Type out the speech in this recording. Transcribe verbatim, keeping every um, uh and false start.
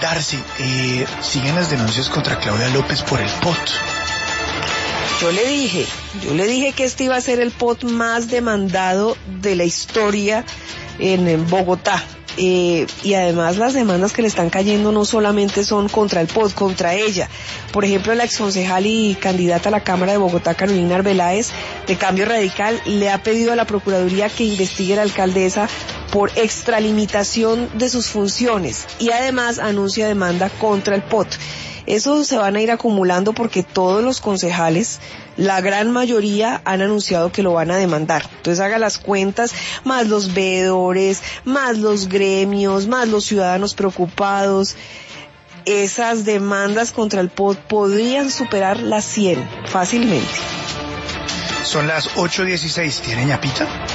Darcy, eh, siguen las denuncias contra Claudia López por el P O T. Yo le dije, yo le dije que este iba a ser el P O T más demandado de la historia en, en Bogotá. Eh, y además las demandas que le están cayendo no solamente son contra el P O T, contra ella. Por ejemplo, la exconcejal y candidata a la Cámara de Bogotá, Carolina Arbeláez, de Cambio Radical, le ha pedido a la Procuraduría que investigue a la alcaldesa por extralimitación de sus funciones y además anuncia demanda contra el P O T. Esos se van a ir acumulando porque todos los concejales, la gran mayoría, han anunciado que lo van a demandar. Entonces haga las cuentas, más los veedores, más los gremios, más los ciudadanos preocupados. Esas demandas contra el P O T podrían superar las cien fácilmente. Son las ocho dieciséis. ¿Tiene ñapita?